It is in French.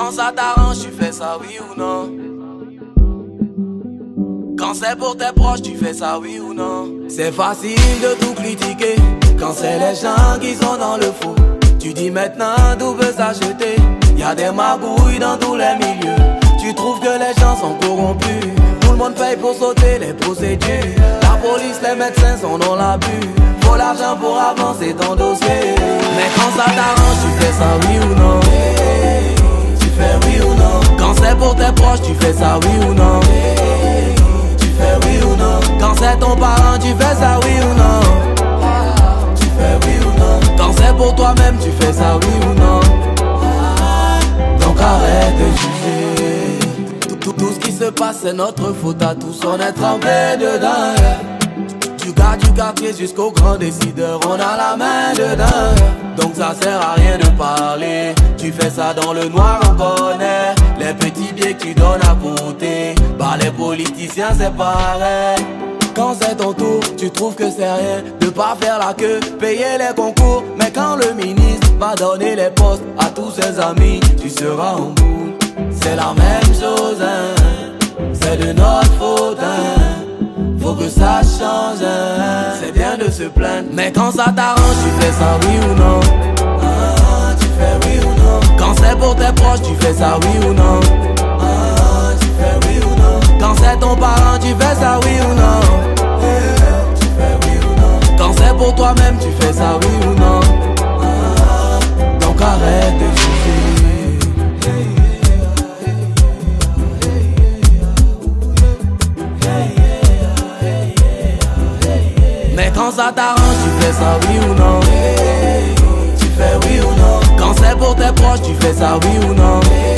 quand ça t'arrange, tu fais ça oui ou non? Quand c'est pour tes proches, tu fais ça oui ou non? C'est facile de tout critiquer quand c'est les gens qui sont dans le faux. Tu dis maintenant d'où veut s'acheter. Y'a des magouilles dans tous les milieux. Tu trouves que les gens sont corrompus. Tout le monde paye pour sauter les procédures. La police, les médecins sont dans l'abus. Faut l'argent pour avancer ton dossier. Mais quand ça t'arrange, tu fais ça oui ou non? Tu fais oui ou non? Quand c'est pour tes proches, tu fais ça oui ou non? Tu fais oui ou non? Quand c'est ton parent, tu fais ça oui ou non? Tu fais oui ou non? Quand c'est pour toi-même, tu fais ça oui ou non? Donc arrête de juger. Tout ce qui se passe c'est notre faute à tous, on est trempés dedans. Du gars du quartier jusqu'au grand décideur, on a la main dedans. Donc ça sert à rien de parler. Tu fais ça dans le noir, on connaît. Les petits billets que tu donnes à côté, bah les politiciens c'est pareil. Quand c'est ton tour, tu trouves que c'est rien de pas faire la queue, payer les concours. Mais quand le ministre va donner les postes à tous ses amis, tu seras en boule. C'est la même chose, hein. C'est de notre faute, hein. Faut que ça change, hein. C'est bien de se plaindre, mais quand ça t'arrange, tu fais ça oui ou non? Tu fais oui ou non? Quand c'est pour tes proches, tu fais ça oui ou non? Tu fais oui ou non? Quand c'est ton parent, tu fais ça oui ou non? Tu fais oui ou non? Quand c'est pour toi-même, tu fais ça oui ou non? Donc arrête de juger. Mais quand ça t'arrange, tu fais ça oui ou non? Tu fais oui ou non? Quand c'est pour tes proches, tu fais ça oui ou non?